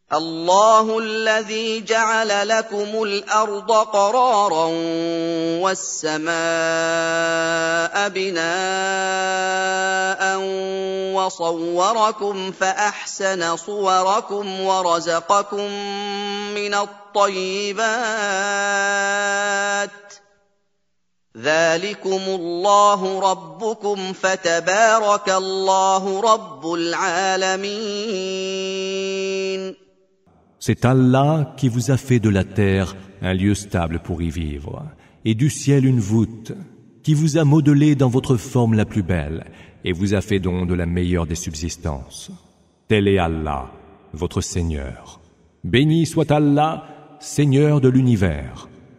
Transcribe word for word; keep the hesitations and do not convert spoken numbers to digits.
الله الذي جعل لكم الأرض قرارا والسماء بناء وصوركم فأحسن صوركم ورزقكم من الطيبات ذلكم الله ربكم فتبارك الله رب العالمين. C'est Allah qui vous a fait de la terre un lieu stable pour y vivre, et du ciel une voûte, qui vous a modelé dans votre forme la plus belle, et vous a fait don de la meilleure des subsistances. Tel est Allah, votre Seigneur. Béni soit Allah, Seigneur de l'univers.